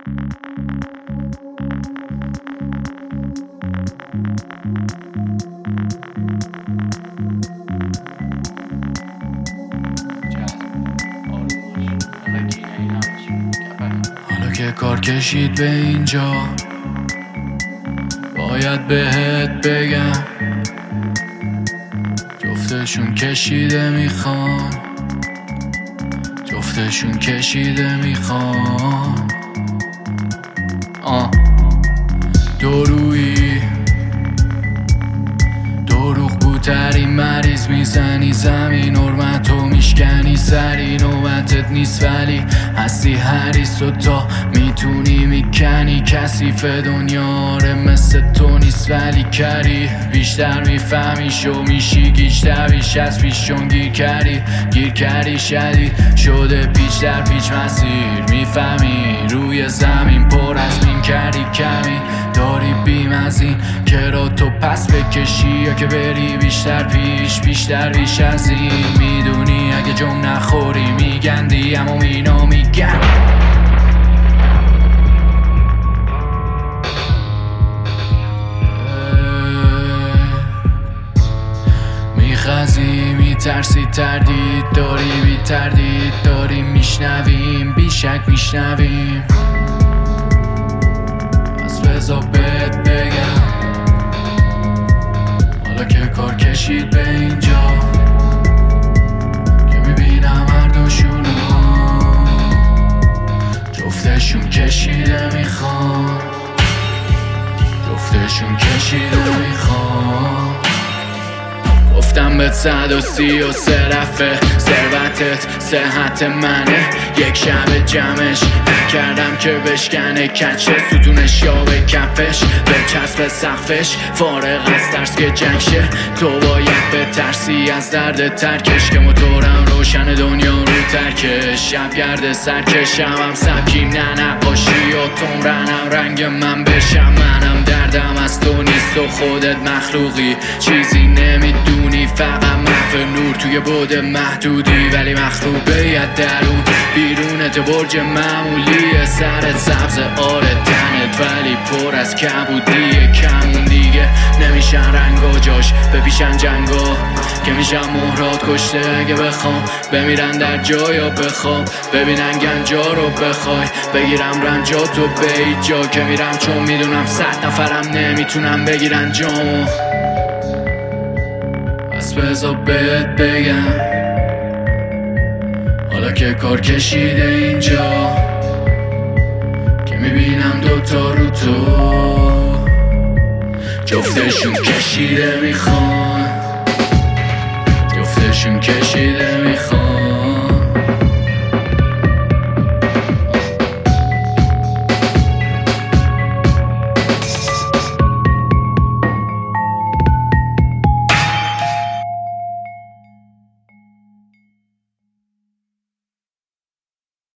حالا که کار کشید به اینجا باید بهت بگم جفتشون کشیده میخوان، جفتشون کشیده میخوان. دورویی دروغ بودترین مریض میزنی زمین، حرمتو میشکنی سری، نوبتت نیست ولی هستی حریص و تا میتونی میکنی. کثیف دنیا آره مثل تو نیست ولی کری بیشتر میفهمی شو میشی گیج دویش از پیشون گیر کردی شدید شده پیچ در پیچ مسیر. میفهمی روی زمین پر از مین کردی کمی داری بیم از این که را تو پس بکشی یا که بری بیشتر پیش از این. میدونی اگه جم نخوری میگندی اما اینا میگن میخزی میترسی تردید داری بی تردید داریم میشنویم بیشک میشنویم. از بزا بهت بگم حالا که کار کشید به اینجا که میبینم هر دوشونو جفتشون کشیده میخوان، جفتشون کشیده میخوان. گفتم به 133 رفه ثروتت صحت منه، یک شب جمعش نکردم که بشکنه کچه ستونش یا به کفش به چسب سقفش. فارغ از ترس که جنگ شه تو باید به ترسی از درد ترکش که موتورم روشن دنیا رو ترکش. شب گرد سرکشم هم سبکیم نه نقاشی یا تمرنم رنگ من بشم منم دردم از تو نیست و خودت مخلوقی چیزی نمیدونی فقط محو نور توی بود محدودی ولی مخروبیت درون بیرونت برج معمولی سرت سبز آره تنت ولی پر از کبودیه کمون دیگه نمیشن رنگا جاش بپیشن جنگا که میشن مهرات کشته اگه بخوام بمیرن در جا یا بخوام ببینن گنجا رو بخوای بگیرم رنجاتو به هیچ جا که میرم چون میدونم 100 نفرم نمیتونم بگیرن جامو. از بزا بهت بگم حالا که کار کشیده اینجا که میبینم دوتا رو تو جفتشون کشیده میخوان، جفتشون کشیده میخوان.